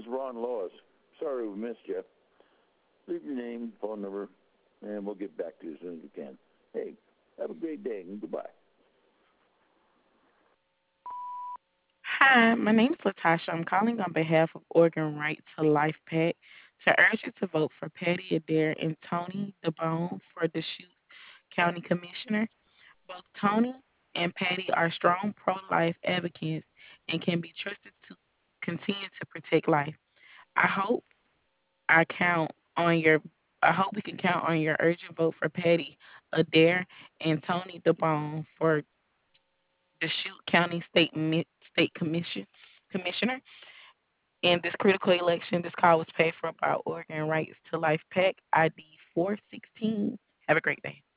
Ron Laws. Sorry we missed you. Leave your name, phone number, and we'll get back to you as soon as we can. Hey, have a great day and goodbye. Hi, my name is Latasha. I'm calling on behalf of Oregon Right to Life PAC to urge you to vote for Patty Adair and Tony DeBone for the Deschutes County Commissioner. Both Tony and Patty are strong pro life advocates and can be trusted to continue to protect life. I hope I count on your I hope we can count on your urgent vote for Patty Adair and Tony DeBone for Deschutes County State Commissioner. In this critical election, this call was paid for by Oregon Rights to Life PAC ID 416. Have a great day.